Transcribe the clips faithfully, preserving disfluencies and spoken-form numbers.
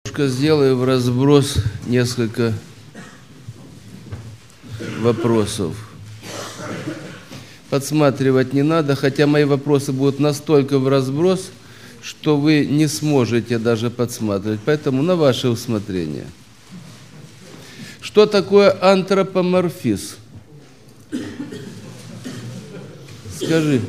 Сделаю в разброс несколько вопросов. Подсматривать не надо, хотя мои вопросы будут настолько в разброс, что вы не сможете даже подсматривать. Поэтому на ваше усмотрение. Что такое антропоморфизм? Скажи.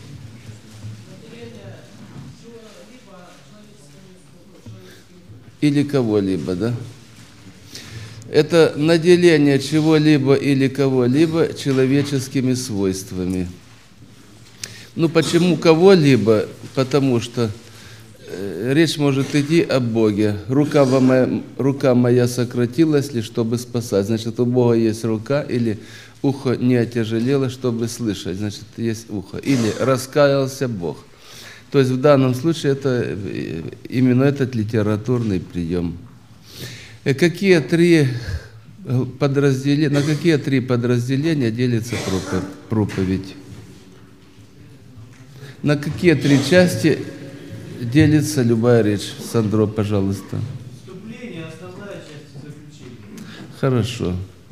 Или кого-либо, да? Это наделение чего-либо или кого-либо человеческими свойствами. Ну, почему кого-либо? Потому что э, речь может идти о Боге. Рука моя, рука моя сократилась ли, чтобы спасать? Значит, у Бога есть рука, или ухо не отяжелело, чтобы слышать. Значит, есть ухо. Или раскаялся Бог. То есть в данном случае это именно этот литературный прием. Какие три подразделения, на какие три подразделения делится проповедь? На какие три части делится любая речь? Сандро, пожалуйста. Вступление, основная часть и заключение. Хорошо.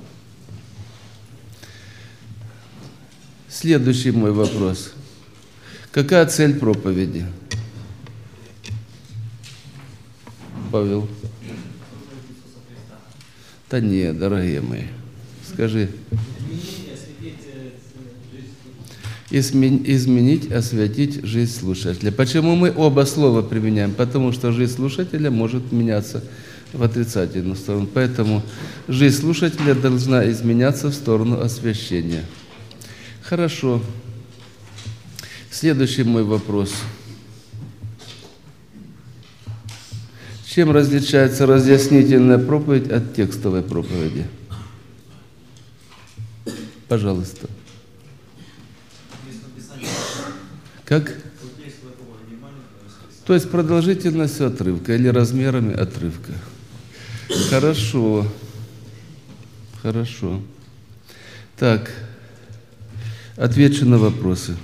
Следующий мой вопрос. Какая цель проповеди? Павел. Да нет, дорогие мои. Скажи. Изменить, осветить жизнь слушателя. Почему мы оба слова применяем? Потому что жизнь слушателя может меняться в отрицательную сторону. Поэтому жизнь слушателя должна изменяться в сторону освящения. Хорошо. Следующий мой вопрос. Чем различается разъяснительная проповедь от текстовой проповеди? Пожалуйста. Как? То есть продолжительностью отрывка или размерами отрывка. Хорошо. Хорошо. Так. Отвечу на вопросы.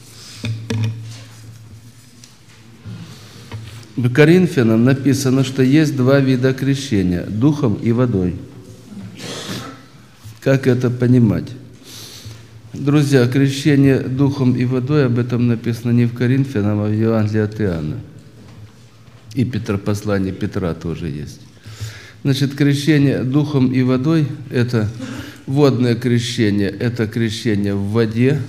В Коринфянам написано, что есть два вида крещения – духом и водой. Как это понимать? Друзья, крещение духом и водой, об этом написано не в Коринфянам, а в Евангелии от Иоанна. И Петр, послание Петра тоже есть. Значит, крещение духом и водой – это водное крещение, это крещение в воде,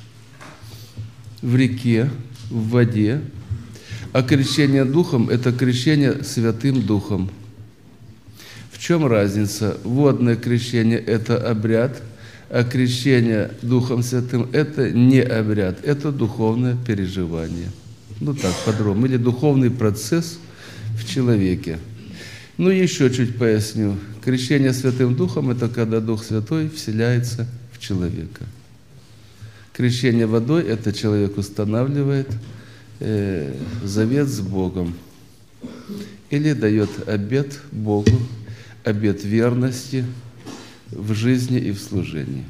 в реке, в воде. А крещение Духом – это крещение Святым Духом. В чем разница? Водное крещение – это обряд, а крещение Духом Святым – это не обряд, это духовное переживание. Ну так, подробно. Или духовный процесс в человеке. Ну, еще чуть поясню. Крещение Святым Духом – это когда Дух Святой вселяется в человека. Крещение водой – это человек устанавливает завет с Богом или дает обет Богу, обет верности в жизни и в служении.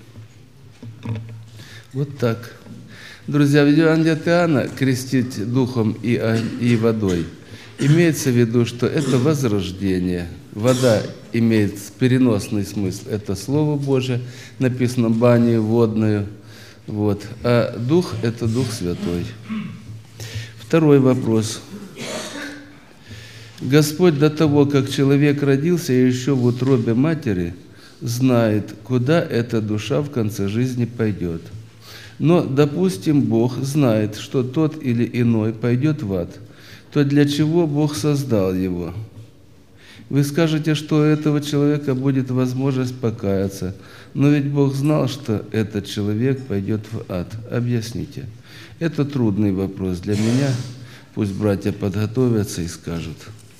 Вот так. Друзья, в Евангелии от Иоанна крестить духом и, и водой имеется в виду, что это возрождение. Вода имеет переносный смысл. Это Слово Божие, написано баню водную. Вот. А Дух – это Дух Святой. Второй вопрос. Господь до того, как человек родился еще в утробе матери, знает, куда эта душа в конце жизни пойдет. Но, допустим, Бог знает, что тот или иной пойдет в ад, то для чего Бог создал его? Вы скажете, что у этого человека будет возможность покаяться, но ведь Бог знал, что этот человек пойдет в ад. Объясните. Это трудный вопрос для меня. Пусть братья подготовятся и скажут.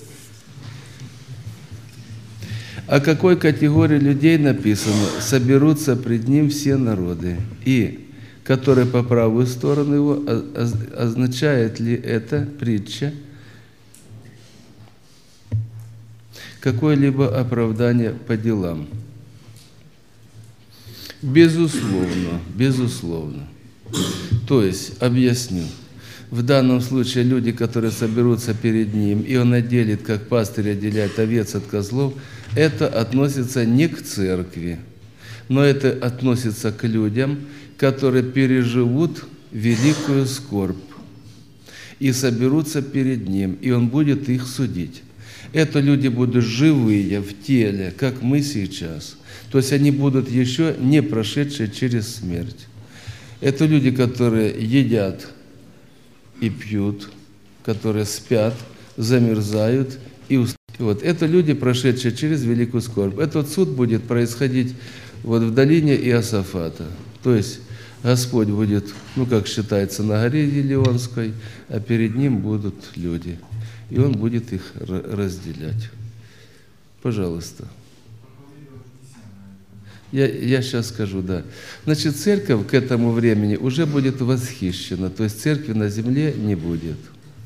О какой категории людей написано «соберутся пред Ним все народы», и которые по правую сторону Его, означает ли это притча какое-либо оправдание по делам? Безусловно, безусловно. То есть, объясню. в данном случае люди, которые соберутся перед Ним, и Он отделит, как пастырь отделяет овец от козлов, это относится не к церкви, но это относится к людям, которые переживут великую скорбь и соберутся перед Ним, и Он будет их судить. Это люди будут живые в теле, как мы сейчас. То есть они будут еще не прошедшие через смерть. Это люди, которые едят и пьют, которые спят, замерзают и устают. Вот. Это люди, прошедшие через великую скорбь. Этот суд будет происходить вот в долине Иосафата. То есть Господь будет, ну как считается, на горе Елеонской, а перед Ним будут люди. И Он будет их разделять. Пожалуйста. Я, я сейчас скажу, да. Значит, церковь к этому времени уже будет восхищена, то есть церкви на земле не будет.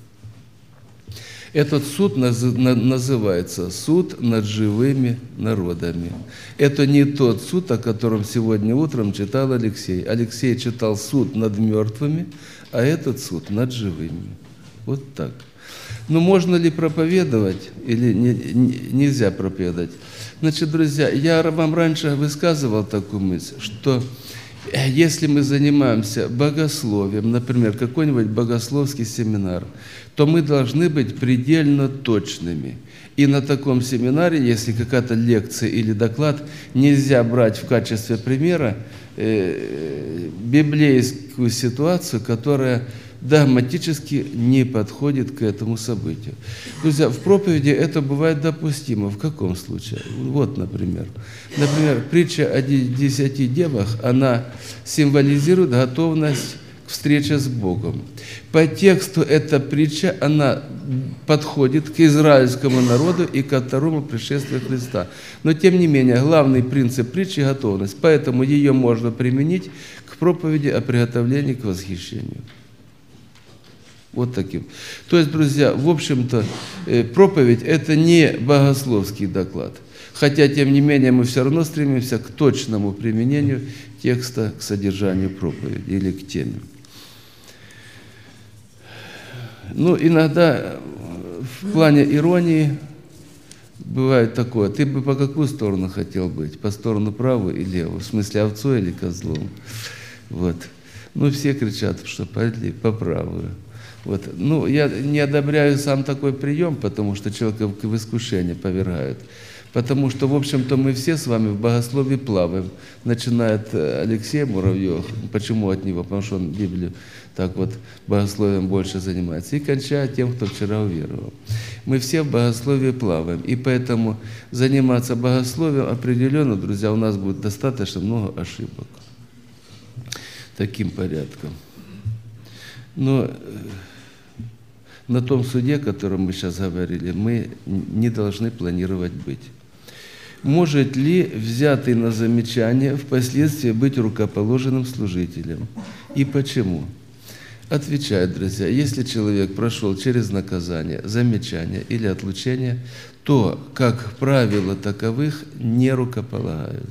Этот суд называется суд над живыми народами. Это не тот суд, о котором сегодня утром читал Алексей. Алексей читал суд над мертвыми, а этот суд над живыми. Вот так. Но можно ли проповедовать или не, не, нельзя проповедовать? Значит, друзья, я вам раньше высказывал такую мысль, что если мы занимаемся богословием, например, какой-нибудь богословский семинар, то мы должны быть предельно точными. И на таком семинаре, если какая-то лекция или доклад, нельзя брать в качестве примера э, библейскую ситуацию, которая догматически не подходит к этому событию. Друзья, в проповеди это бывает допустимо. В каком случае? Вот, например. Например, притча о десяти девах, она символизирует готовность к встрече с Богом. По тексту эта притча, она подходит к израильскому народу и ко второму пришествию Христа. Но, тем не менее, главный принцип притчи – готовность. Поэтому ее можно применить к проповеди о приготовлении к восхищению. Вот таким. То есть, друзья, в общем-то, проповедь – это не богословский доклад. Хотя, тем не менее, мы все равно стремимся к точному применению текста к содержанию проповеди или к теме. Ну, иногда в плане иронии бывает такое: ты бы по какую сторону хотел быть? По сторону правую или левую? В смысле, овцой или козлом? Вот. Ну, все кричат, что по правую. Вот. Ну, я не одобряю сам такой прием, потому что человека в искушение повергают. Потому что, в общем-то, мы все с вами в богословии плаваем. Начинает Алексей Муравьев. Почему от него? Потому что он Библию так вот богословием больше занимается. И кончает тем, кто вчера уверовал. Мы все в богословии плаваем. И поэтому заниматься богословием определенно, друзья, у нас будет достаточно много ошибок. Таким порядком. Но на том суде, о котором мы сейчас говорили, мы не должны планировать быть. Может ли взятый на замечание впоследствии быть рукоположенным служителем? И почему? Отвечаю, друзья, если человек прошел через наказание, замечание или отлучение, то, как правило, таковых не рукополагают.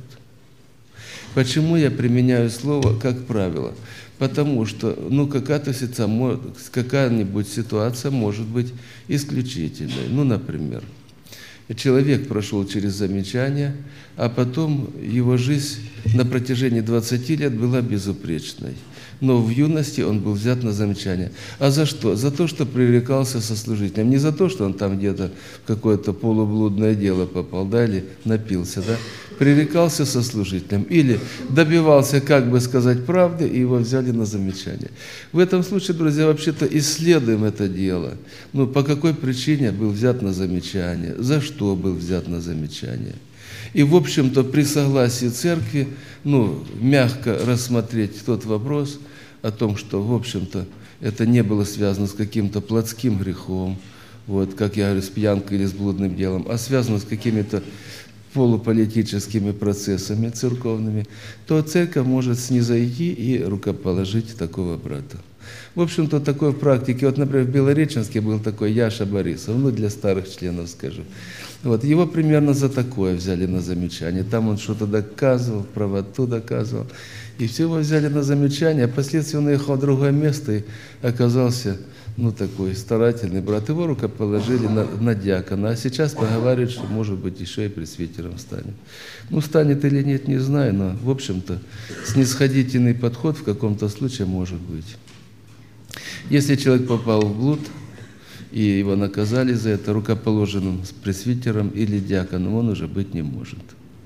Почему я применяю слово «как правило»? Потому что ну, какая-то какая-нибудь ситуация может быть исключительной. Ну, например, человек прошел через замечание, а потом его жизнь на протяжении двадцати лет была безупречной. Но в юности он был взят на замечание. А за что? За то, что пререкался со служителем. Не за то, что он там где-то в какое-то полублудное дело попал, да, или напился, да? Пререкался со служителем. Или добивался, как бы сказать, правды, и его взяли на замечание. В этом случае, друзья, вообще-то исследуем это дело. Ну, по какой причине был взят на замечание? За что был взят на замечание? И, в общем-то, при согласии церкви, ну, мягко рассмотреть тот вопрос о том, что, в общем-то, это не было связано с каким-то плотским грехом, вот, как я говорю, с пьянкой или с блудным делом, а связано с какими-то полуполитическими процессами церковными, то церковь может снизойти и рукоположить такого брата. В общем-то, такой в практике, вот, например, в Белореченске был такой Яша Борисов, ну, для старых членов скажу. Вот, его примерно за такое взяли на замечание. Там он что-то доказывал, правоту доказывал. И все его взяли на замечание, а впоследствии он уехал в другое место и оказался, ну, такой старательный брат. Его рукоположили на, на диакона, а сейчас поговаривают, что, может быть, еще и пресвитером станет. Ну, станет или нет, не знаю, но, в общем-то, снисходительный подход в каком-то случае может быть. Если человек попал в блуд, и его наказали за это, рукоположенным с пресвитером или диаконом, он уже быть не может.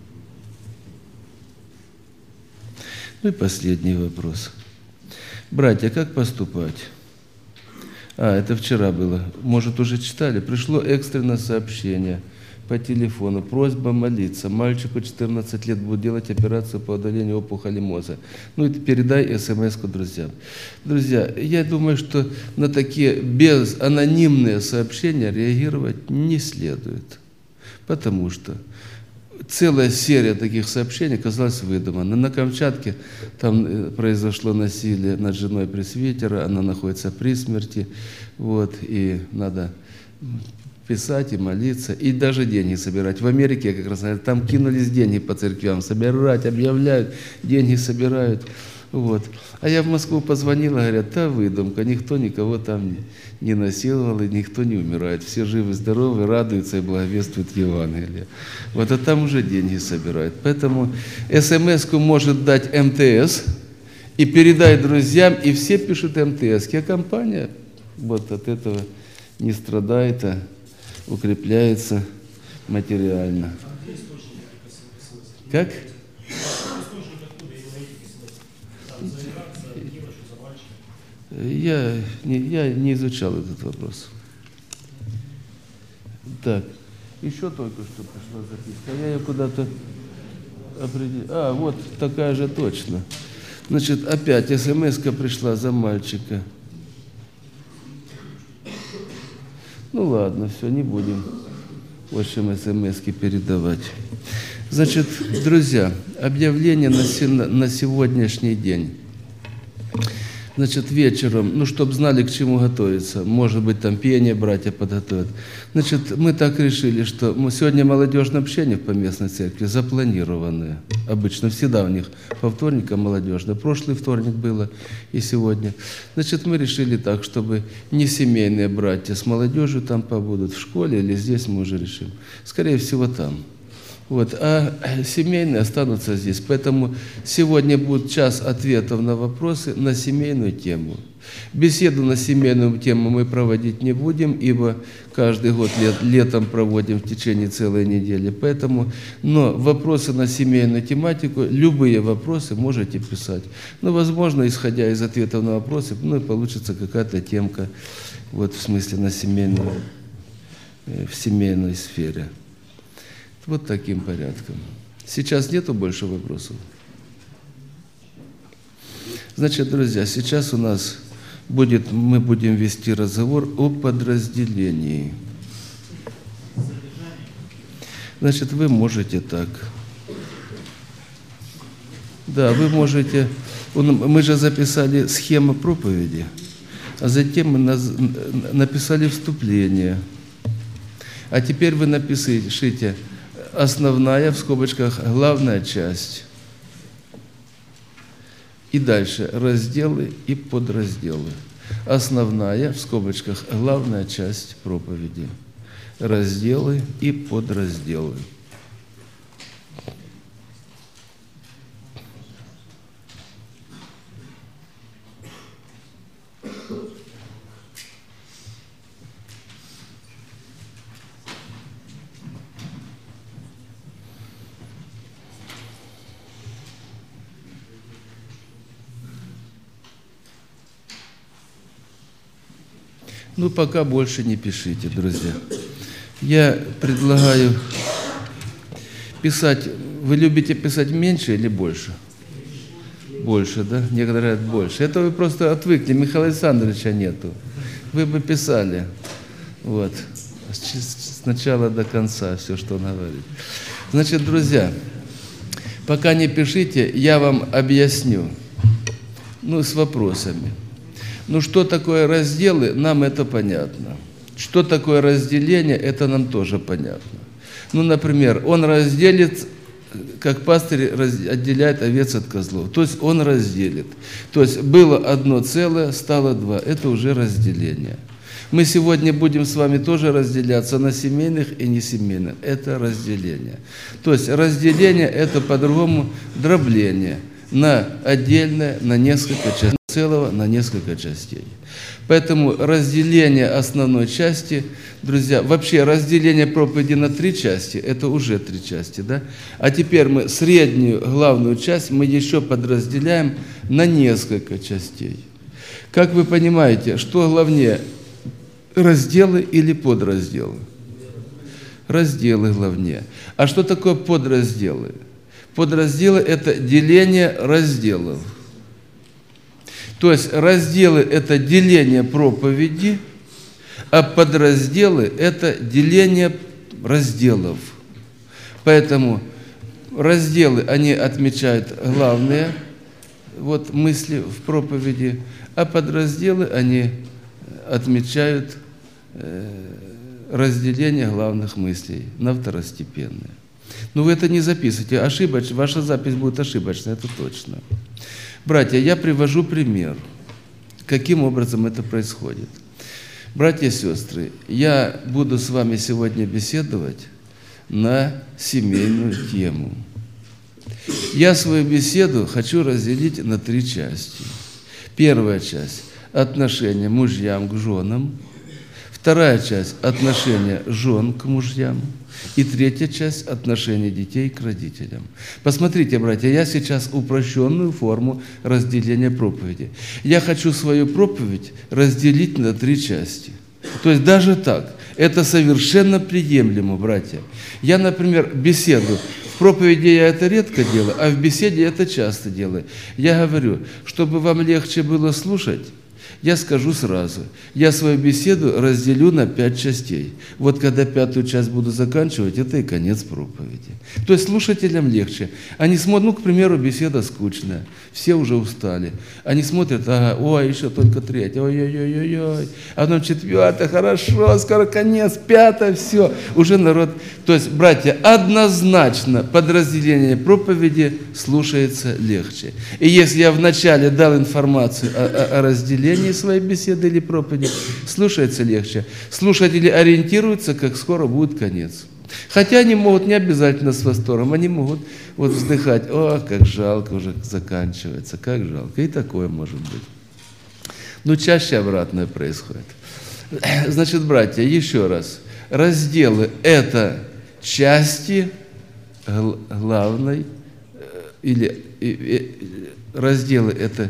Ну и последний вопрос. Братья, как поступать? А, это вчера было. Может, уже читали? Пришло экстренное сообщение по телефону. Просьба молиться. Мальчику четырнадцать лет будет делать операцию по удалению опухоли мозга. Ну и передай смс-ку друзьям. Друзья, я думаю, что на такие безанонимные сообщения реагировать не следует. Потому что целая серия таких сообщений оказалась выдумана. На Камчатке там произошло насилие над женой пресвитера, она находится при смерти, вот, и надо писать и молиться, и даже деньги собирать. В Америке, как раз, там кинулись деньги по церквям, собирать, объявляют, деньги собирают. Вот. А я в Москву позвонила, говорят, та выдумка, никто никого там не насиловал, и никто не умирает. Все живы, здоровы, радуются и благовествуют Евангелие. Вот, а там уже деньги собирают. Поэтому смс-ку может дать эм тэ эс и передай друзьям, и все пишут эм тэ эс. А компания вот от этого не страдает, а укрепляется материально. Как? Я не, я не изучал этот вопрос. Так, еще только что пришла записка. Я ее куда-то определил. А, вот такая же точно. Значит, опять смс-ка пришла за мальчика. Ну ладно, все, не будем, в общем, смс-ки передавать. Значит, друзья, объявление на, на сегодняшний день. Значит, вечером, ну, чтобы знали, к чему готовиться, может быть, там пение братья подготовят. Значит, мы так решили, что мы сегодня молодежное общение в поместной церкви запланированное. Обычно всегда у них по вторникам молодежное. Прошлый вторник было и сегодня. Значит, мы решили так, чтобы не семейные братья с молодежью там побудут в школе или здесь мы уже решим. Скорее всего, там. Вот, а семейные останутся здесь. Поэтому сегодня будет час ответов на вопросы на семейную тему. Беседу на семейную тему мы проводить не будем, ибо каждый год лет, летом проводим в течение целой недели. Поэтому, но вопросы на семейную тематику, любые вопросы можете писать. Но, возможно, исходя из ответов на вопросы, ну, получится какая-то темка, вот, в смысле, на семейную, в семейной сфере. Вот таким порядком. Сейчас нету больше вопросов? Значит, друзья, сейчас у нас будет, мы будем вести разговор о подразделении. Значит, вы можете так. Да, вы можете... Мы же записали схему проповеди, а затем мы написали вступление. А теперь вы напишите... Основная, в скобочках, главная часть. И дальше разделы и подразделы. Основная, в скобочках, главная часть проповеди. Разделы и подразделы. Ну, пока больше не пишите, друзья. Я предлагаю писать. Вы любите писать меньше или больше? Больше, да? Некоторые говорят больше. Это вы просто отвыкли. Михаила Александровича нету. Вы бы писали. Вот. С начала до конца все, что он говорит. Значит, друзья, пока не пишите, я вам объясню. Ну, с вопросами. Ну, что такое разделы, нам это понятно. Что такое разделение, это нам тоже понятно. Ну, например, он разделит, как пастырь отделяет овец от козлов. То есть он разделит. То есть было одно целое, стало два. Это уже разделение. Мы сегодня будем с вами тоже разделяться на семейных и несемейных. Это разделение. То есть разделение – это по-другому дробление на отдельное, на несколько частей, целого на несколько частей. Поэтому разделение основной части, друзья, вообще разделение проповеди на три части – это уже три части, да? А теперь мы среднюю главную часть мы еще подразделяем на несколько частей. Как вы понимаете, что главнее – разделы или подразделы? Разделы главнее. А что такое подразделы? Подразделы – это деление разделов. То есть разделы – это деление проповеди, а подразделы – это деление разделов. Поэтому разделы, они отмечают главные вот, мысли в проповеди, а подразделы, они отмечают э, разделение главных мыслей на второстепенные. Но вы это не записывайте, ошибоч, ваша запись будет ошибочной, это точно. Братья, я привожу пример, каким образом это происходит. Братья и сестры, я буду с вами сегодня беседовать на семейную тему. Я свою беседу хочу разделить на три части. Первая часть – отношения мужьям к женам. Вторая часть – отношения жен к мужьям. И третья часть – отношения детей к родителям. Посмотрите, братья, я сейчас упрощенную форму разделения проповеди. Я хочу свою проповедь разделить на три части. То есть даже так. Это совершенно приемлемо, братья. Я, например, беседу. В проповеди я это редко делаю, а в беседе это часто делаю. Я говорю, чтобы вам легче было слушать, я скажу сразу, я свою беседу разделю на пять частей. Вот когда пятую часть буду заканчивать, это и конец проповеди. То есть слушателям легче. Они смотрят, ну, к примеру, беседа скучная, все уже устали. Они смотрят, ага, ой, еще только третья, ой-ой-ой-ой-ой, а потом четвертая, хорошо, скоро конец, пятая, все. Уже народ, то есть, братья, однозначно подразделение проповеди слушается легче. И если я вначале дал информацию о, о, о разделении своей беседы или проповеди, слушается легче. Слушатели ориентируются, как скоро будет конец. Хотя они могут не обязательно с восторгом, они могут вот вздыхать, о, как жалко уже заканчивается, как жалко. И такое может быть. Но чаще обратное происходит. Значит, братья, еще раз. Разделы – это части главной, или разделы – это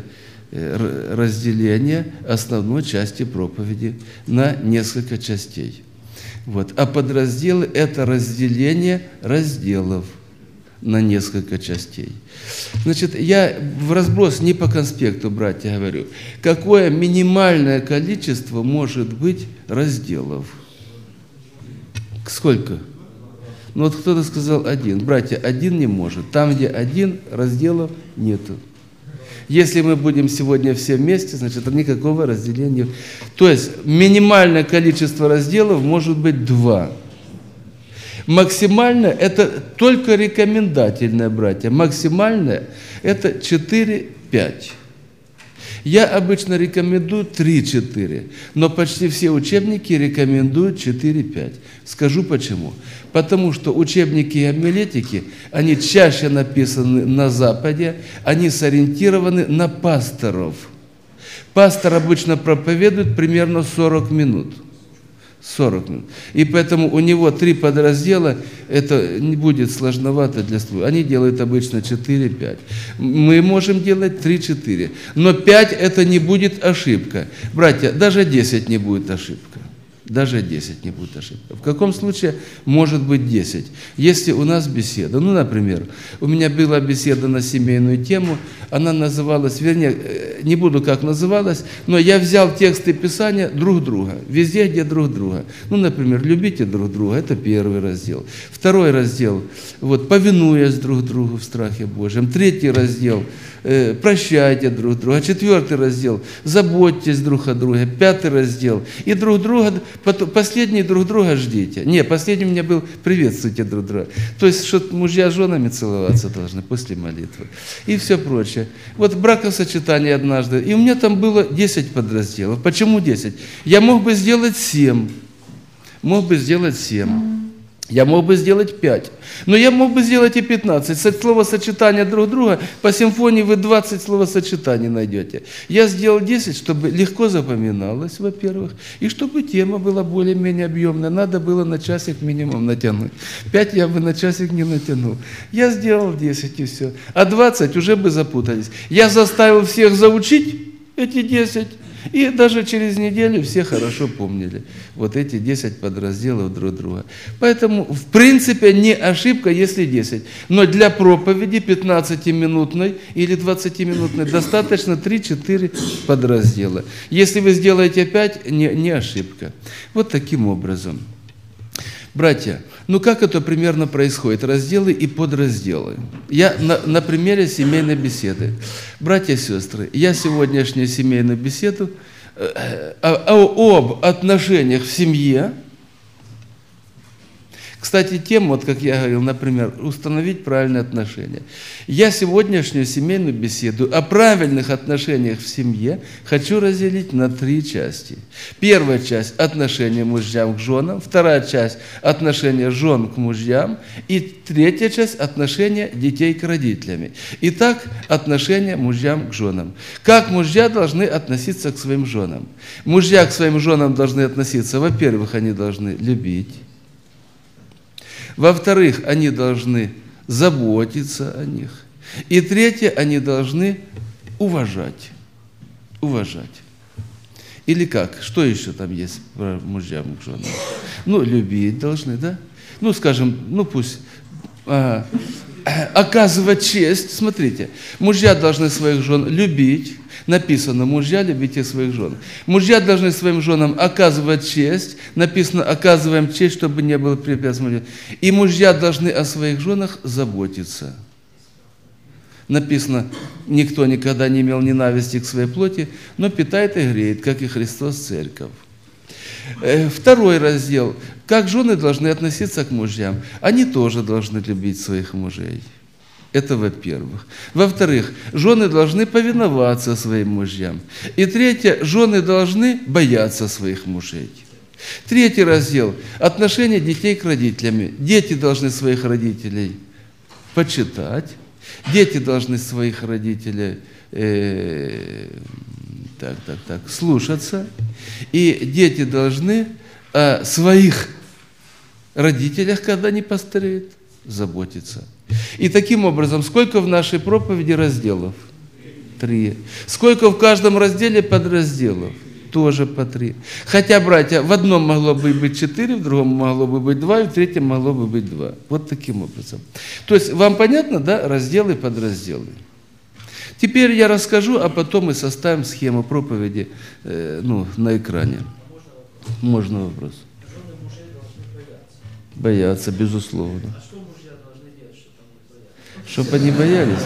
разделение основной части проповеди на несколько частей. Вот. А подразделы – это разделение разделов на несколько частей. Значит, я в разброс не по конспекту, братья, говорю. Какое минимальное количество может быть разделов? Сколько? Ну вот кто-то сказал один. Братья, один не может. Там, где один, разделов нету. Если мы будем сегодня все вместе, значит, никакого разделения. То есть минимальное количество разделов может быть два. Максимальное – это только рекомендательное, братья. Максимальное – это четыре-пять. Я обычно рекомендую три-четыре, но почти все учебники рекомендуют четыре-пять. Скажу почему. Потому что учебники и гомилетики, они чаще написаны на Западе, они сориентированы на пасторов. Пастор обычно проповедует примерно сорок минут. сорок минут. И поэтому у него три подраздела, это не будет сложновато для службы. Они делают обычно четыре-пять. Мы можем делать три-четыре. Но пять это не будет ошибка. Братья, даже десять не будет ошибка. Даже десять не будет ошибка. В каком случае может быть десять? Если у нас беседа, ну, например, у меня была беседа на семейную тему, она называлась, вернее, не буду как называлась, но я взял тексты Писания друг друга, везде, где друг друга. Ну, например, любите друг друга, это первый раздел. Второй раздел, вот, повинуясь друг другу в страхе Божьем. Третий раздел, э, прощайте друг друга. Четвертый раздел, заботьтесь друг о друге. Пятый раздел, и друг друга, последний друг друга ждите. Не, последний у меня был приветствуйте друг друга. То есть, что мужья с женами целоваться должны после молитвы. И все прочее. Вот бракосочетание однажды, и у меня там было десять подразделов. Почему десять? Я мог бы сделать семь. Мог бы сделать семь. Я мог бы сделать пять. Но я мог бы сделать и пятнадцать. Словосочетания друг друга, по симфонии вы двадцать словосочетаний найдете. Я сделал десять, чтобы легко запоминалось, во-первых, и чтобы тема была более-менее объемная. Надо было на часик минимум натянуть. пять я бы на часик не натянул. Я сделал десять и все. А двадцать уже бы запутались. Я заставил всех заучить эти десять. И даже через неделю все хорошо помнили вот эти десять подразделов друг друга. Поэтому, в принципе, не ошибка, если десять. Но для проповеди пятнадцатиминутной или двадцатиминутной достаточно три-четыре подраздела. Если вы сделаете пять, не, не ошибка. Вот таким образом. Братья, ну как это примерно происходит? Разделы и подразделы. Я на, на примере семейной беседы. Братья и сестры, я сегодняшнюю семейную беседу э, э, об отношениях в семье. Кстати, тема, вот как я говорил, например, установить правильные отношения. Я сегодняшнюю семейную беседу о правильных отношениях в семье хочу разделить на три части. Первая часть – отношения мужьям к женам, вторая часть – отношения жен к мужьям, и третья часть – отношения детей к родителям. Итак, отношения мужьям к женам. Как мужья должны относиться к своим женам? Мужья к своим женам должны относиться, во-первых, они должны любить. Во-вторых, они должны заботиться о них. И третье, они должны уважать. Уважать. Или как? Что еще там есть про мужьям к женам? Ну, любить должны, да? Ну, скажем, ну пусть а, оказывать честь. Смотрите, мужья должны своих жен любить. Написано, мужья, любите своих жен. Мужья должны своим женам оказывать честь. Написано, оказываем честь, чтобы не было препятствий. И мужья должны о своих женах заботиться. Написано, никто никогда не имел ненависти к своей плоти, но питает и греет, как и Христос церковь. Второй раздел. Как жены должны относиться к мужьям? Они тоже должны любить своих мужей. Это во-первых. Во-вторых, жены должны повиноваться своим мужьям. И третье, жены должны бояться своих мужей. Третий раздел – отношения детей к родителям. Дети должны своих родителей почитать. Дети должны своих родителей э, так, так, так, слушаться. И дети должны о своих родителях, когда они постареют, заботиться. И таким образом, сколько в нашей проповеди разделов? Три. Сколько в каждом разделе подразделов? Тоже по три. Хотя, братья, в одном могло бы быть четыре, в другом могло бы быть два, и в третьем могло бы быть два. Вот таким образом. То есть, вам понятно, да, разделы и подразделы? Теперь я расскажу, а потом мы составим схему проповеди э, ну, на экране. Можно вопрос? Жены мужей должны бояться. Бояться, безусловно. А что мужья должны делать, чтобы они боялись? Чтобы они боялись?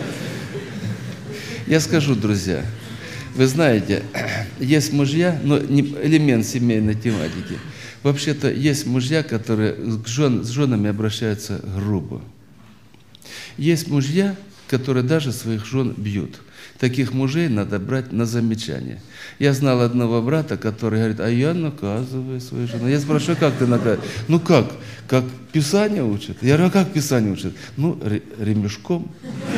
Я скажу, друзья, вы знаете, есть мужья, но не элемент семейной тематики. Вообще-то есть мужья, которые к жен, с женами обращаются грубо. Есть мужья, которые даже своих жен бьют. Таких мужей надо брать на замечание. Я знал одного брата, который говорит, а я наказываю свою жену. Я спрашиваю, как ты наказываешь? Ну как? Как Писание учит? Я говорю, а как Писание учит? Ну, ремешком.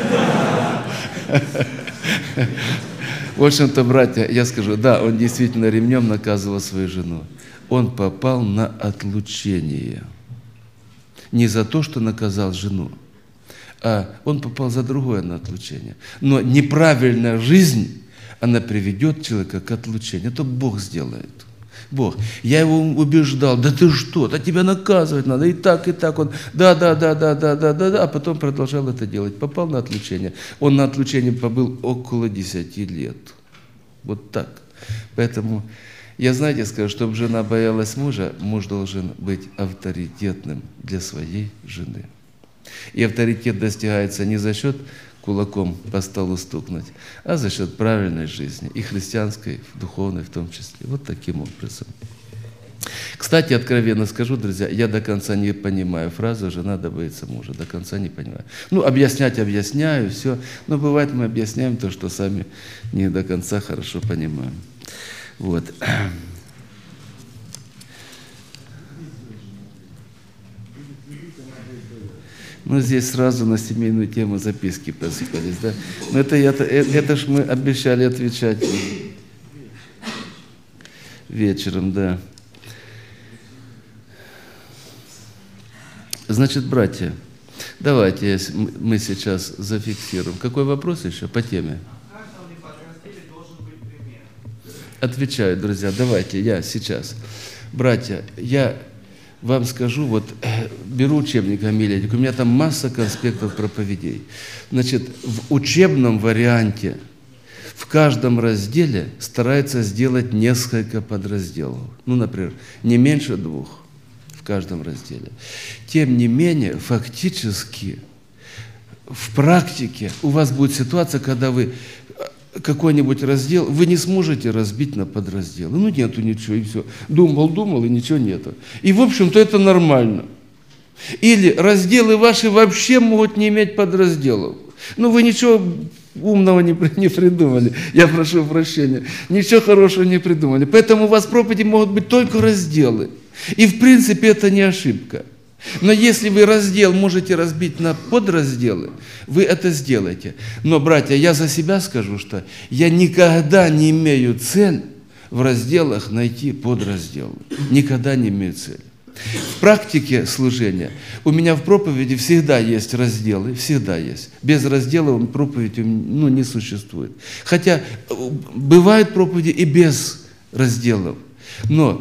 В общем-то, братья, я скажу, да, он действительно ремнем наказывал свою жену. Он попал на отлучение. Не за то, что наказал жену, а он попал за другое на отлучение. Но неправильная жизнь, она приведет человека к отлучению. Это Бог сделает. Бог. Я его убеждал, да ты что, да тебя наказывать надо, и так, и так. Он, да, да, да, да, да, да, да, да, а потом продолжал это делать. Попал на отлучение. Он на отлучении побыл около десяти лет. Вот так. Поэтому я, знаете, скажу, чтобы жена боялась мужа, муж должен быть авторитетным для своей жены. И авторитет достигается не за счет кулаком по столу стукнуть, а за счет правильной жизни, и христианской, духовной в том числе. Вот таким образом. Кстати, откровенно скажу, друзья, я до конца не понимаю фразу «жена да боится мужа», до конца не понимаю. Ну, объяснять объясняю, все, но бывает мы объясняем то, что сами не до конца хорошо понимаем. Вот. Ну, здесь сразу на семейную тему записки посыпались, да? Но это, это, это ж мы обещали отвечать вечером, да. Значит, братья, давайте мы сейчас зафиксируем. Какой вопрос еще по теме? Отвечаю, друзья, давайте я сейчас. Братья, я вам скажу, вот беру учебник Амилетик, у меня там масса конспектов проповедей. Значит, в учебном варианте в каждом разделе старается сделать несколько подразделов. Ну, например, не меньше двух в каждом разделе. Тем не менее, фактически, в практике у вас будет ситуация, когда вы какой-нибудь раздел, вы не сможете разбить на подразделы. Ну, нету ничего, и все. Думал, думал, и ничего нету. И, в общем-то, это нормально. Или разделы ваши вообще могут не иметь подразделов. Ну, вы ничего умного не, не придумали. Я прошу прощения. Ничего хорошего не придумали. Поэтому у вас проповеди могут быть только разделы. И, в принципе, это не ошибка. Но если вы раздел можете разбить на подразделы, вы это сделаете. Но, братья, я за себя скажу, что я никогда не имею цель в разделах найти подразделы. Никогда не имею цели. В практике служения у меня в проповеди всегда есть разделы, всегда есть. Без разделов проповеди ну, не существует. Хотя бывают проповеди и без разделов. Но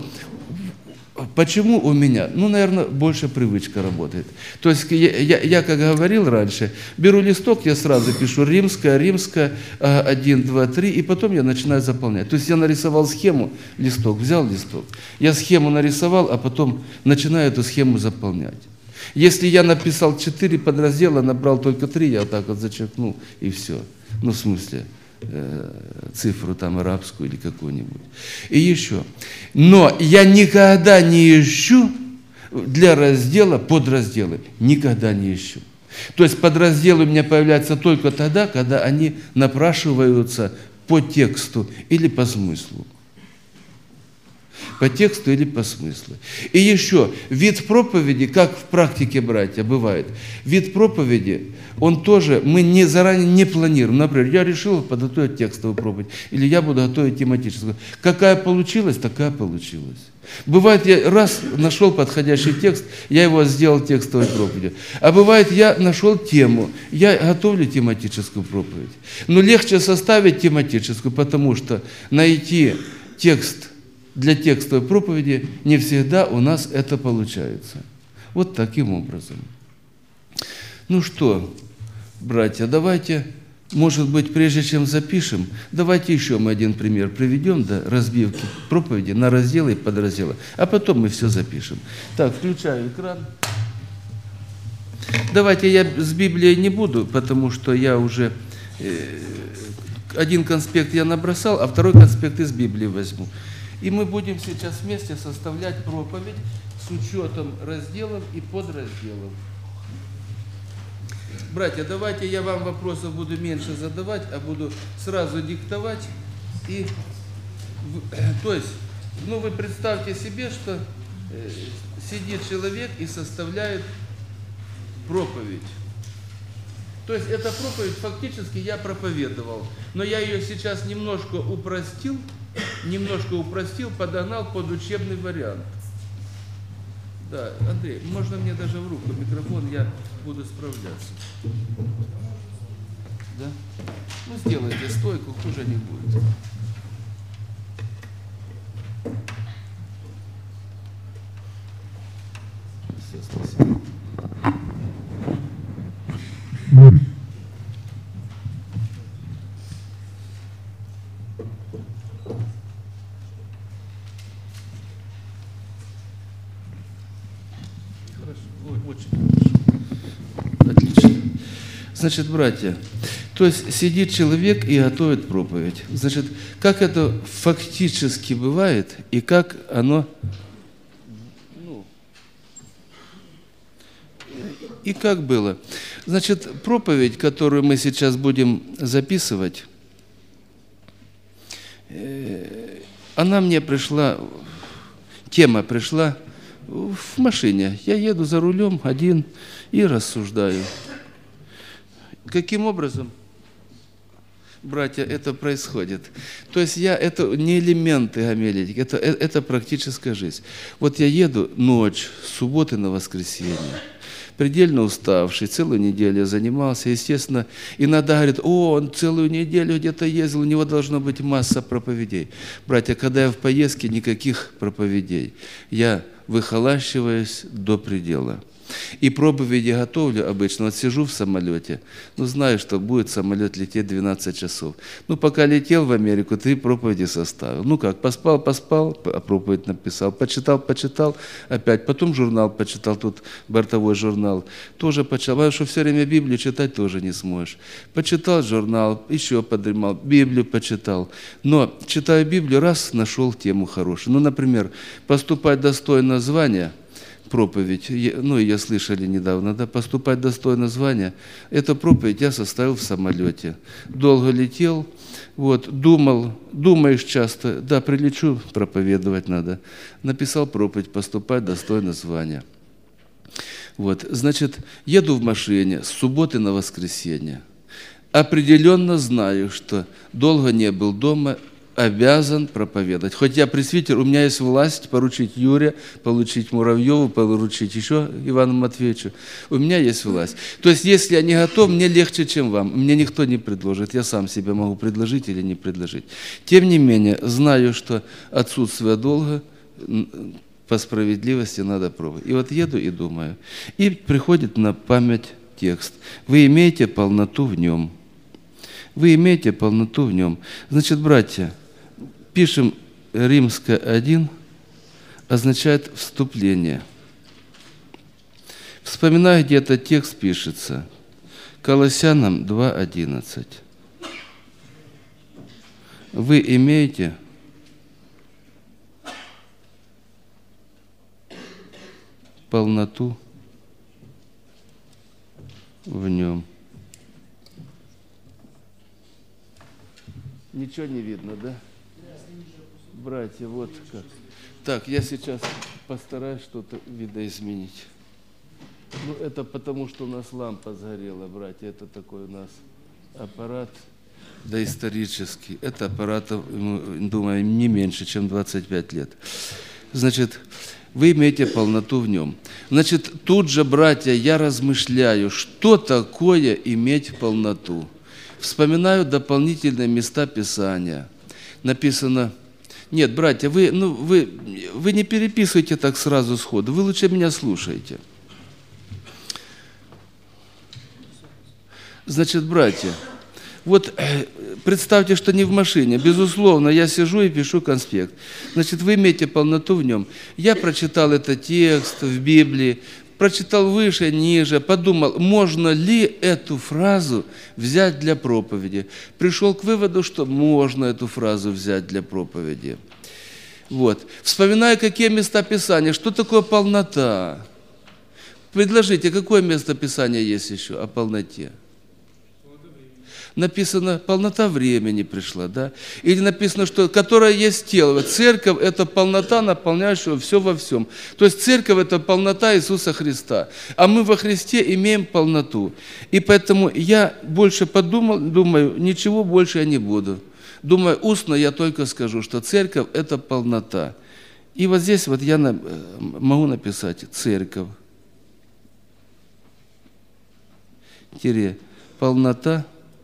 почему у меня? Ну, наверное, больше привычка работает. То есть, я, я, я как говорил раньше, беру листок, я сразу пишу римская, римская, один, два, три, и потом я начинаю заполнять. То есть, я нарисовал схему, листок, взял листок, я схему нарисовал, а потом начинаю эту схему заполнять. Если я написал четыре подраздела, набрал только три, я вот так вот зачеркнул, и все. Ну, в смысле, цифру там арабскую или какую-нибудь. И еще. Но я никогда не ищу для раздела подразделы. Никогда не ищу. То есть подразделы у меня появляются только тогда, когда они напрашиваются по тексту или по смыслу. По тексту или по смыслу. И еще, вид проповеди, как в практике, братья, бывает, вид проповеди, он тоже, мы не, заранее не планируем. Например, я решил подготовить текстовую проповедь, или я буду готовить тематическую. Какая получилась, такая получилась. Бывает, я раз нашел подходящий текст, я его сделал текстовой проповедью. А бывает, я нашел тему, я готовлю тематическую проповедь. Но легче составить тематическую, потому что найти текст для текстовой проповеди не всегда у нас это получается. Вот таким образом. Ну что, братья, давайте, может быть, прежде чем запишем, давайте еще мы один пример приведем, да, разбивки проповеди на разделы и подразделы, а потом мы все запишем. Так, включаю экран. Давайте я с Библией не буду, потому что я уже э, один конспект я набросал, а второй конспект из Библии возьму. И мы будем сейчас вместе составлять проповедь с учетом разделов и подразделов. Братья, давайте я вам вопросов буду меньше задавать, а буду сразу диктовать. И, то есть, ну вы представьте себе, что э, сидит человек и составляет проповедь. То есть, эта проповедь фактически я проповедовал, но я ее сейчас немножко упростил, немножко упростил, подогнал под учебный вариант. Да, Андрей, можно мне даже в руку микрофон, я буду справляться. Да? Ну, сделайте стойку, хуже не будет. Отлично. Значит, братья, то есть сидит человек и готовит проповедь. Значит, как это фактически бывает и как оно... Ну, и как было. Значит, проповедь, которую мы сейчас будем записывать, она мне пришла, тема пришла в машине. Я еду за рулем один и рассуждаю. Каким образом, братья, это происходит? То есть я, это не элементы гомилетики, это, это практическая жизнь. Вот я еду ночь, с субботы на воскресенье, предельно уставший, целую неделю я занимался, естественно, иногда говорят, о, он целую неделю где-то ездил, у него должна быть масса проповедей. Братья, когда я в поездке, никаких проповедей. Я выхолащиваюсь до предела. И проповеди готовлю обычно. Вот сижу в самолете, ну, знаю, что будет самолет лететь двенадцать часов. Ну, пока летел в Америку, три проповеди составил. Ну как, поспал, поспал, а проповедь написал, почитал, почитал, опять. Потом журнал почитал, тут бортовой журнал, тоже почитал. Потому что все время Библию читать тоже не сможешь. Почитал журнал, еще подремал, Библию почитал. Но, читая Библию, раз нашел тему хорошую. Ну, например, поступать достойно звания, проповедь, ну, ее слышали недавно, да, поступать достойно звания. Эту проповедь я составил в самолете. Долго летел, вот, думал, думаешь часто, да, прилечу, проповедовать надо. Написал проповедь, поступать достойно звания. Вот, значит, еду в машине с субботы на воскресенье. Определенно знаю, что долго не был дома, обязан проповедовать. Хоть я пресвитер, у меня есть власть поручить Юре, получить Муравьеву, поручить еще Ивану Матвеевичу. У меня есть власть. То есть, если я не готов, мне легче, чем вам. Мне никто не предложит. Я сам себе могу предложить или не предложить. Тем не менее, знаю, что отсутствие долга по справедливости надо пробовать. И вот еду и думаю. И приходит на память текст. Вы имеете полноту в нем. Вы имеете полноту в нем. Значит, братья, пишем Римская один, означает вступление. Вспоминаю, где этот текст пишется. Колоссянам два одиннадцать. Вы имеете полноту в нем. Ничего не видно, да? Братья, вот как. Так, я сейчас постараюсь что-то видоизменить. Ну, это потому, что у нас лампа сгорела, братья. Это такой у нас аппарат доисторический. Это аппарат, думаю, не меньше, чем двадцать пять лет. Значит, вы имеете полноту в нем. Значит, тут же, братья, я размышляю, что такое иметь полноту. Вспоминаю дополнительные места Писания. Написано, нет, братья, вы, ну, вы, вы не переписывайте так сразу сходу, вы лучше меня слушайте. Значит, братья, вот представьте, что не в машине, безусловно, я сижу и пишу конспект. Значит, вы имеете полноту в нем. Я прочитал этот текст в Библии, прочитал выше, ниже, подумал, можно ли эту фразу взять для проповеди. Пришел к выводу, что можно эту фразу взять для проповеди. Вот. Вспоминаю, какие места Писания, что такое полнота. Предложите, какое место Писания есть еще о полноте? Написано, полнота времени пришла, да? Или написано, что, которая есть тело. Церковь – это полнота, наполняющая все во всем. То есть церковь – это полнота Иисуса Христа. А мы во Христе имеем полноту. И поэтому я больше подумал, думаю, ничего больше я не буду. Думаю, устно я только скажу, что церковь – это полнота. И вот здесь вот я могу написать «церковь». Тире, полнота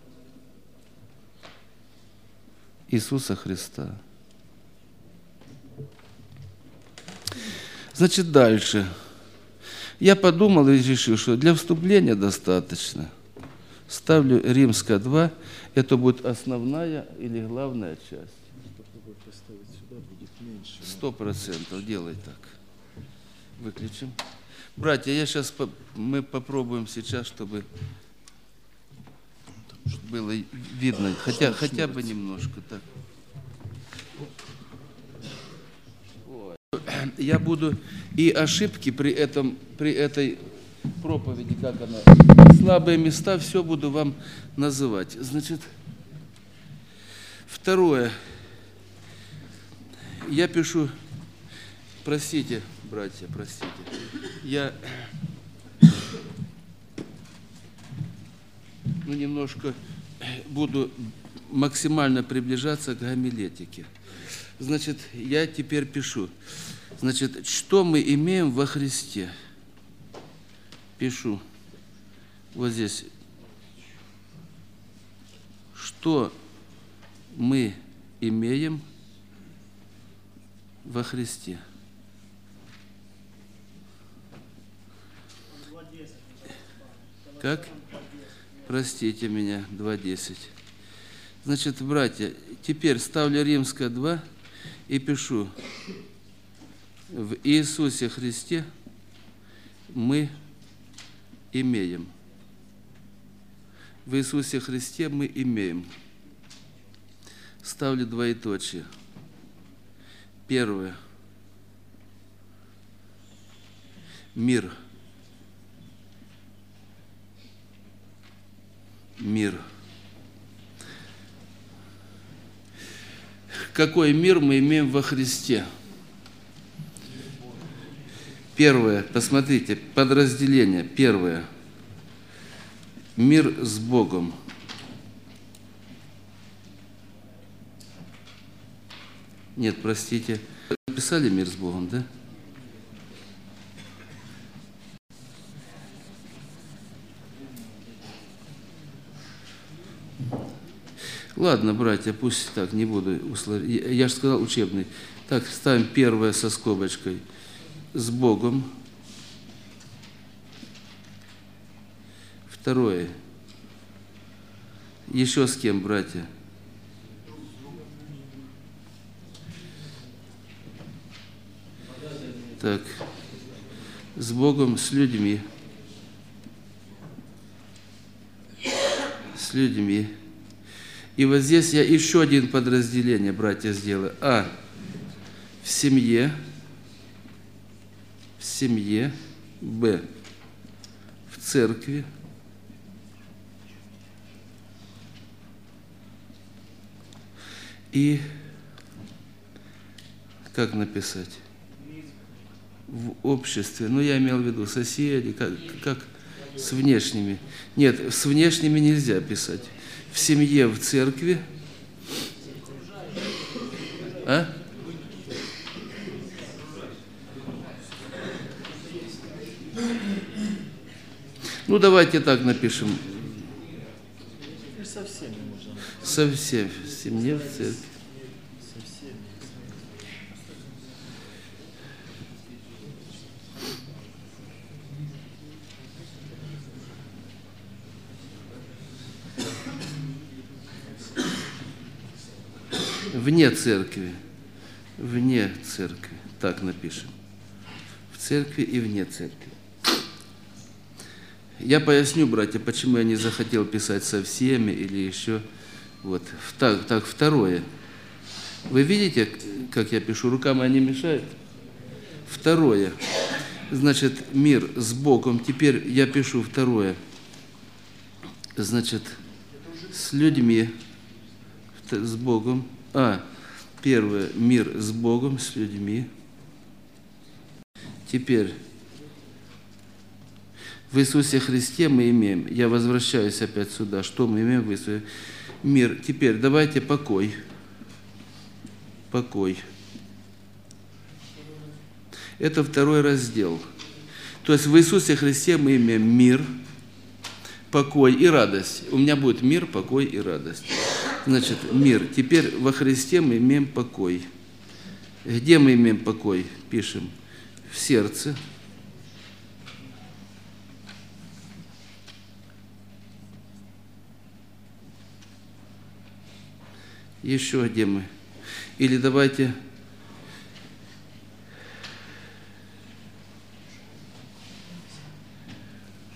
Иисуса Христа. Значит, дальше. Я подумал и решил, что для вступления достаточно. Ставлю Римская два, это будет основная или главная часть. Сто процентов делай так. Выключим. Братья, я сейчас по, мы попробуем сейчас, чтобы было видно, хотя, хотя бы немножко так. Я буду и ошибки при этом, при этой проповеди, как она, слабые места, все буду вам называть. Значит, второе. Я пишу, простите, братья, простите, я ну, немножко буду максимально приближаться к гомилетике. Значит, я теперь пишу. Значит, что мы имеем во Христе? Пишу вот здесь. Что мы имеем во Христе? Как? Простите меня, два десять. Значит, братья, теперь ставлю Римское два и пишу. В Иисусе Христе мы имеем. В Иисусе Христе мы имеем. Ставлю двоеточие. Первое. Мир. Мир. Какой мир мы имеем во Христе? Первое, посмотрите, подразделение. Первое. Мир с Богом. Нет, простите. Писали мир с Богом, да? Ладно, братья, пусть так, не буду усложнять. Я же сказал учебный. Так, ставим первое со скобочкой. С Богом. Второе. Еще с кем, братья? Так. С Богом, с людьми. С людьми. И вот здесь я еще один подразделение, братья, сделаю. А. В семье. В семье. Б. В церкви. И как написать? В обществе. Ну, я имел в виду соседи, как, как с внешними. Нет, с внешними нельзя писать. В семье, в церкви. А? Ну, давайте так напишем. Со всеми можно. Со всеми. В семье, в церкви. Со всеми. Вне церкви. Вне церкви. Так напишем. В церкви и вне церкви. Я поясню, братья, почему я не захотел писать со всеми или еще. Вот. Так, так, второе. Вы видите, как я пишу? Рука моя не мешает? Второе. Значит, мир с Богом. Теперь я пишу второе. Значит, с людьми, с Богом. А, первое. Мир с Богом, с людьми. Теперь. В Иисусе Христе мы имеем, я возвращаюсь опять сюда, что мы имеем в Иисусе? Мир. Теперь давайте покой. Покой. Это второй раздел. То есть в Иисусе Христе мы имеем мир, покой и радость. У меня будет мир, покой и радость. Значит, мир. Теперь во Христе мы имеем покой. Где мы имеем покой? Пишем. В сердце. Еще где мы? Или давайте...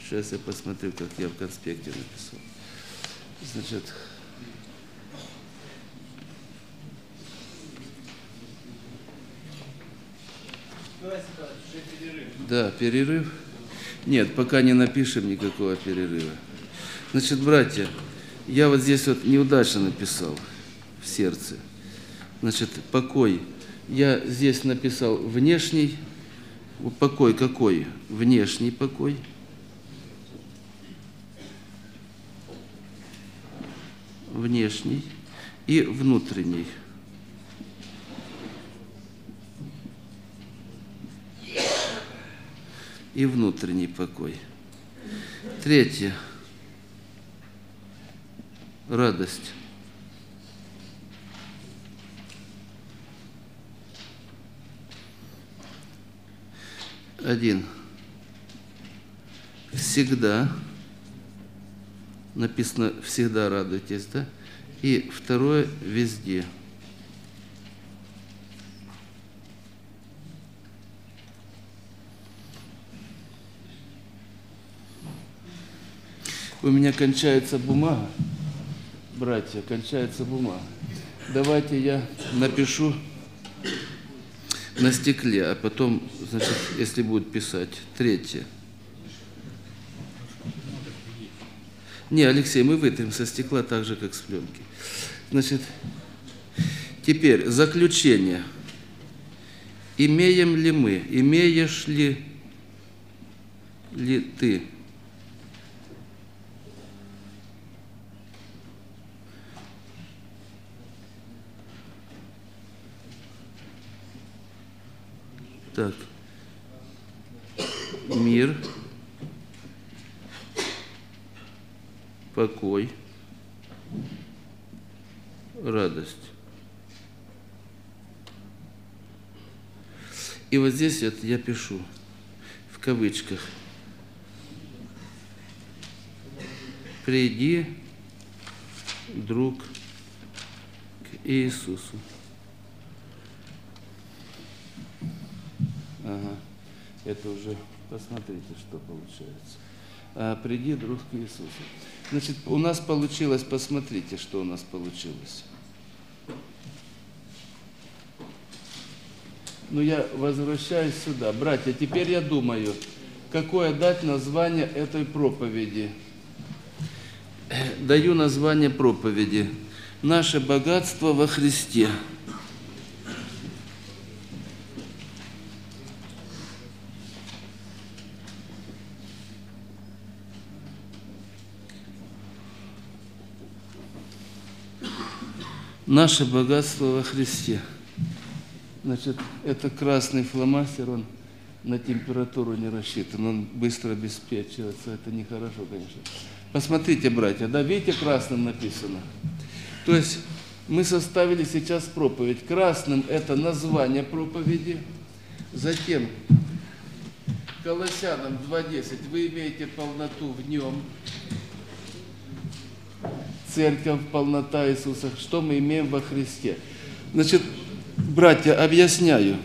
Сейчас я посмотрю, как я в конспекте написал. Значит, да, перерыв. Нет, пока не напишем никакого перерыва. Значит, братья, я вот здесь вот неудачно написал в сердце. Значит, покой. Я здесь написал внешний. Покой какой? Внешний покой. Внешний и внутренний. И внутренний покой. Третье. Радость. Один. Всегда. Написано «всегда радуйтесь», да? И второе – «везде». У меня кончается бумага, братья, кончается бумага. Давайте я напишу на стекле, а потом, значит, если будет писать, третье. Не, Алексей, мы вытрем со стекла так же, как с пленки. Значит, теперь заключение. Имеем ли мы, имеешь ли, ли ты? Так, мир, покой, радость. И вот здесь вот я пишу в кавычках: приди, друг, к Иисусу. Ага, это уже посмотрите, что получается. А, приди, друг, к Иисусу. Значит, у нас получилось, посмотрите, что у нас получилось. Ну, я возвращаюсь сюда. Братья, теперь я думаю, какое дать название этой проповеди. Даю название проповеди «Наше богатство во Христе». Наше богатство во Христе. Значит, это красный фломастер, он на температуру не рассчитан, он быстро обеспечивается, это нехорошо, конечно. Посмотрите, братья, да, видите, красным написано. То есть мы составили сейчас проповедь. Красным это название проповеди, затем Колоссянам два десять, вы имеете полноту в нем. Церковь, полнота Иисуса, что мы имеем во Христе. Значит, братья, объясняю.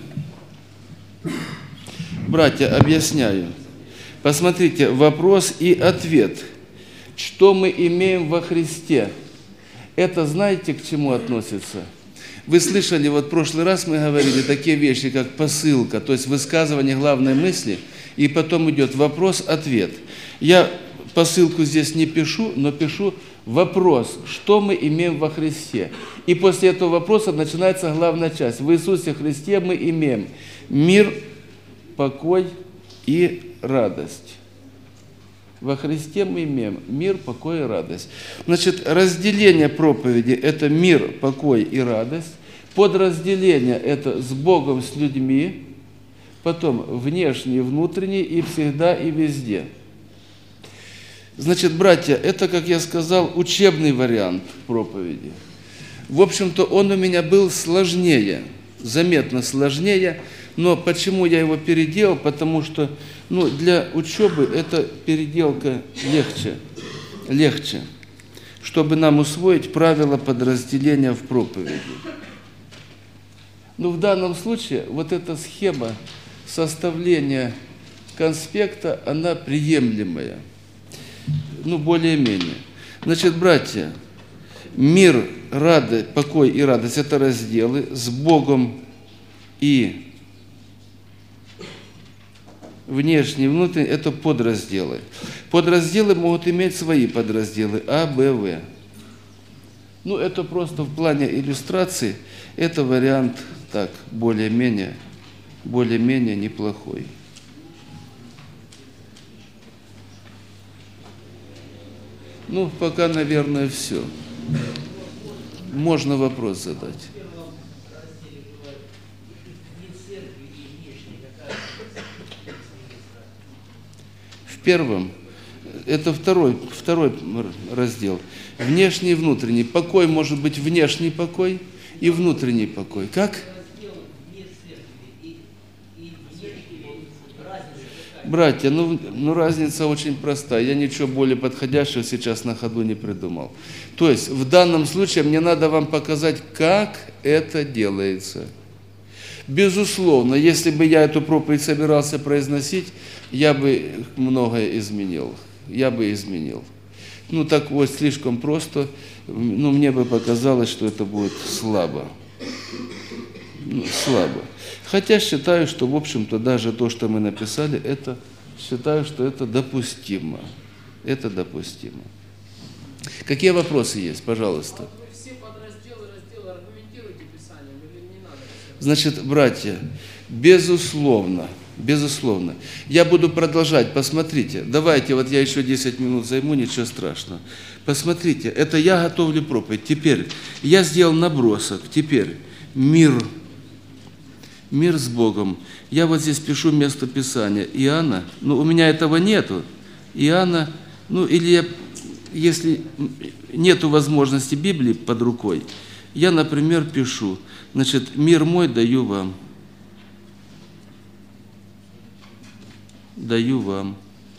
Братья, объясняю. Посмотрите, вопрос и ответ. Что мы имеем во Христе? Это знаете, к чему относится? Вы слышали, вот в прошлый раз мы говорили такие вещи, как посылка, то есть высказывание главной мысли, и потом идет вопрос-ответ. Я посылку здесь не пишу, но пишу вопрос, что мы имеем во Христе. И после этого вопроса начинается главная часть. В Иисусе Христе мы имеем мир, покой и радость. Во Христе мы имеем мир, покой и радость. Значит, разделение проповеди – это мир, покой и радость. Подразделение – это с Богом, с людьми. Потом внешний, внутренний и всегда и везде. Значит, братья, это, как я сказал, учебный вариант проповеди. В общем-то, он у меня был сложнее, заметно сложнее. Но почему я его переделал? Потому что ну, для учебы эта переделка легче, легче, чтобы нам усвоить правила подразделения в проповеди. Но в данном случае вот эта схема составления конспекта, она приемлемая. ну, более-менее. Значит, братья, мир, радость, покой и радость – это разделы с Богом и внешний и внутренний – это подразделы. Подразделы могут иметь свои подразделы А, Б, В. Ну, это просто в плане иллюстрации, это вариант так, более-менее, более-менее неплохой. Ну, пока, наверное, все. Можно вопрос задать. В первом, это второй, второй раздел. Внешний и внутренний. Покой может быть внешний покой и внутренний покой. Как? Братья, ну, ну разница очень простая. Я ничего более подходящего сейчас на ходу не придумал. То есть в данном случае мне надо вам показать, как это делается. Безусловно, если бы я эту проповедь собирался произносить, я бы многое изменил. Я бы изменил. Ну так вот, слишком просто, ну мне бы показалось, что это будет слабо. Ну, слабо. Хотя считаю, что, в общем-то, даже то, что мы написали, это, считаю, что это допустимо. Это допустимо. Какие вопросы есть, пожалуйста? Вы все подразделы, разделы аргументируете Писанием или не надо? Значит, братья, безусловно, безусловно. Я буду продолжать, посмотрите. Давайте, вот я еще десять минут займу, ничего страшного. Посмотрите, это я готовлю проповедь. Теперь я сделал набросок. Теперь мир. Мир с Богом. Я вот здесь пишу место Писания. Иоанна, ну у меня этого нету. Иоанна, ну или я, если нету возможности Библии под рукой, я, например, пишу, значит, мир мой даю вам. Даю вам.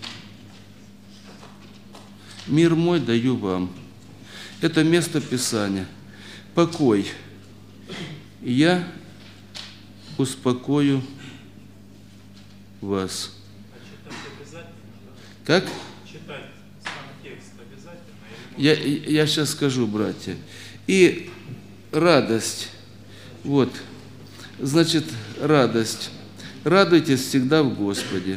Мир мой даю вам. Это место Писания. Покой. Я успокою вас. А читать обязательно? Как? Читать сам текст обязательно? Я, я сейчас скажу, братья. И радость. Вот. Значит, радость. Радуйтесь всегда в Господе.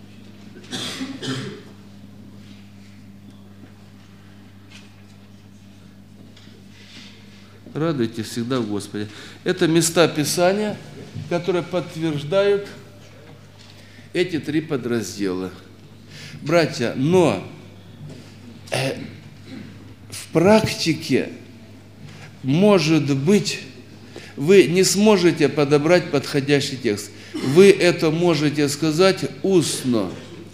Радуйтесь всегда в Господе. Это места Писания, которые подтверждают эти три подраздела. Братья, но э, в практике, может быть, вы не сможете подобрать подходящий текст. Вы это можете сказать устно.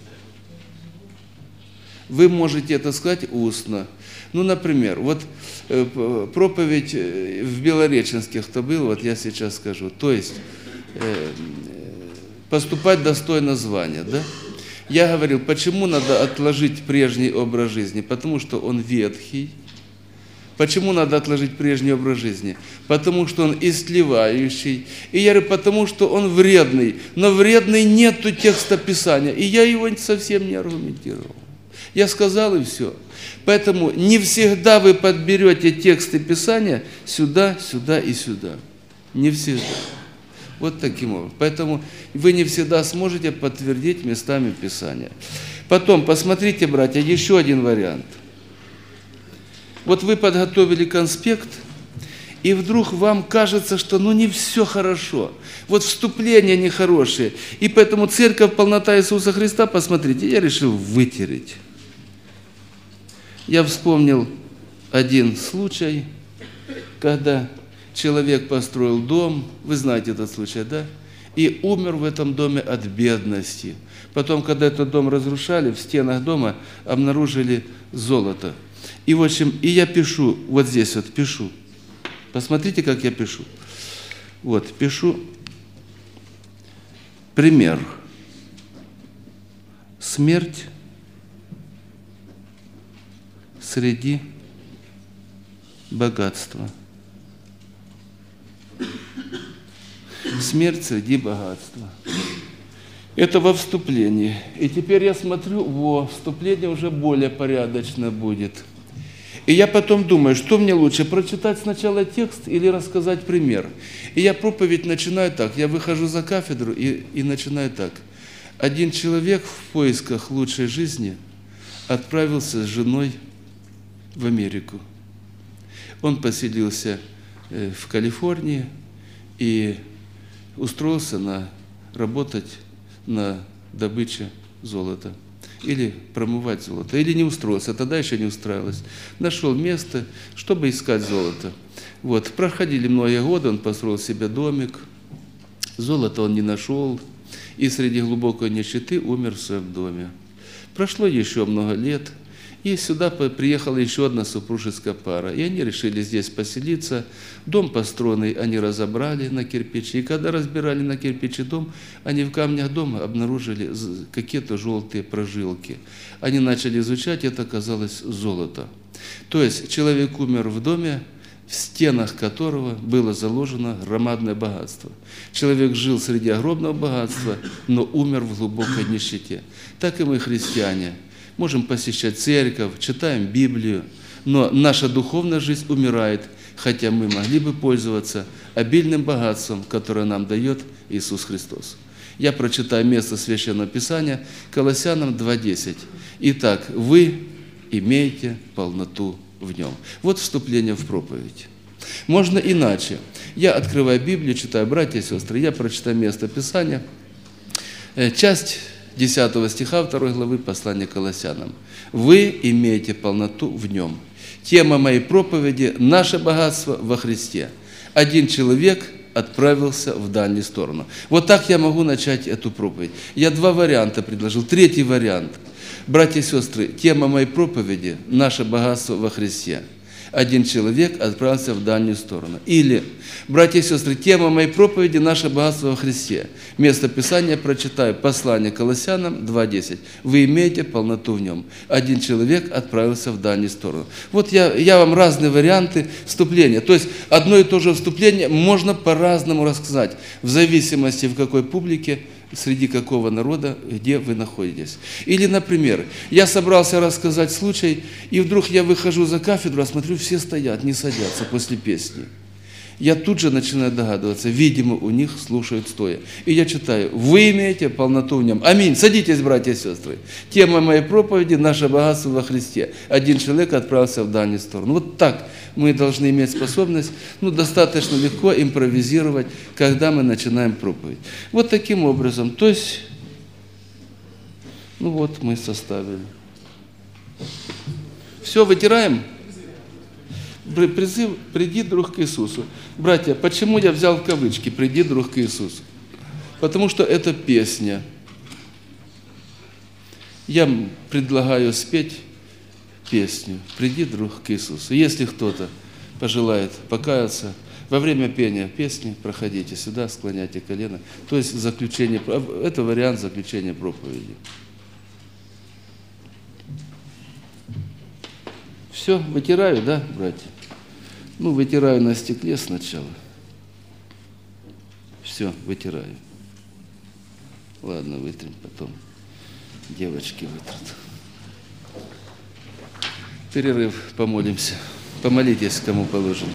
Вы можете это сказать устно. Ну, например, вот э, проповедь в Белореченске, кто был, вот я сейчас скажу. То есть, э, поступать достойно звания, да? Я говорил, почему надо отложить прежний образ жизни? Потому что он ветхий. Почему надо отложить прежний образ жизни? Потому что он истлевающий. И я говорю, потому что он вредный. Но вредный нету текста Писания. И я его совсем не аргументировал. Я сказал, и все. Поэтому не всегда вы подберете тексты Писания сюда, сюда и сюда. Не всегда. Вот таким образом. Поэтому вы не всегда сможете подтвердить местами Писания. Потом, посмотрите, братья, еще один вариант. Вот вы подготовили конспект, и вдруг вам кажется, что ну не все хорошо. Вот вступления нехорошие. И поэтому церковь, полнота Иисуса Христа, посмотрите, я решил вытереть. Я вспомнил один случай, когда человек построил дом, вы знаете этот случай, да? И умер в этом доме от бедности. Потом, когда этот дом разрушали, в стенах дома обнаружили золото. И, в общем, и я пишу, вот здесь вот пишу. Посмотрите, как я пишу. Вот, пишу. Пример. Смерть среди богатства. Смерть среди богатства. Это во вступлении. И теперь я смотрю, во, вступление уже более порядочно будет. И я потом думаю, что мне лучше, прочитать сначала текст или рассказать пример. И я проповедь начинаю так, я выхожу за кафедру и, и начинаю так. Один человек в поисках лучшей жизни отправился с женой в Америку. Он поселился в Калифорнии и устроился на, работать на добыче золота. Или промывать золото. Или не устроился, тогда еще не устраивалось. Нашел место, чтобы искать золото. Вот. Проходили многие годы, он построил себе домик. Золото он не нашел. И среди глубокой нищеты умер в своем доме. Прошло еще много лет. И сюда приехала еще одна супружеская пара. И они решили здесь поселиться. Дом построенный они разобрали на кирпичи. И когда разбирали на кирпичи дом, они в камнях дома обнаружили какие-то желтые прожилки. Они начали изучать, это оказалось золото. То есть человек умер в доме, в стенах которого было заложено громадное богатство. Человек жил среди огромного богатства, но умер в глубокой нищете. Так и мы, христиане, можем посещать церковь, читаем Библию, но наша духовная жизнь умирает, хотя мы могли бы пользоваться обильным богатством, которое нам дает Иисус Христос. Я прочитаю место Священного Писания, Колоссянам два десять. Итак, вы имеете полноту в нем. Вот вступление в проповедь. Можно иначе. Я открываю Библию, читаю, братья и сестры, я прочитаю место Писания, часть десятого стиха второй главы послания Колоссянам. Вы имеете полноту в нем. Тема моей проповеди – наше богатство во Христе. Один человек отправился в дальнюю сторону. Вот так я могу начать эту проповедь. Я два варианта предложил. Третий вариант. Братья и сестры, тема моей проповеди – наше богатство во Христе. Один человек отправился в дальнюю сторону. Или, братья и сестры, тема моей проповеди – наше богатство во Христе. Место Писания прочитаю. Послание Колоссянам два десять. Вы имеете полноту в нем. Один человек отправился в дальнюю сторону. Вот я, я вам разные варианты вступления. То есть, одно и то же вступление можно по-разному рассказать, в зависимости в какой публике, среди какого народа, где вы находитесь. Или, например, я собрался рассказать случай, и вдруг я выхожу за кафедру, а смотрю, все стоят, не садятся после песни. Я тут же начинаю догадываться, видимо, у них слушают стоя. И я читаю, вы имеете полноту в нем. Аминь. Садитесь, братья и сестры. Тема моей проповеди – наше богатство во Христе. Один человек отправился в дальнюю сторону. Вот так мы должны иметь способность, ну, достаточно легко импровизировать, когда мы начинаем проповедь. Вот таким образом. То есть, ну вот мы составили. Все, вытираем? Призыв «Приди, друг, к Иисусу». Братья, почему я взял в кавычки «Приди, друг, к Иисусу»? Потому что это песня. Я предлагаю спеть песню «Приди, друг, к Иисусу». Если кто-то пожелает покаяться, во время пения песни проходите сюда, склоняйте колено. То есть заключение, это вариант заключения проповеди. Все, вытираю, да, братья? Ну, вытираю на стекле сначала. Все, вытираю. Ладно, вытрем потом. Девочки вытрут. Перерыв, помолимся. Помолитесь, кому положено.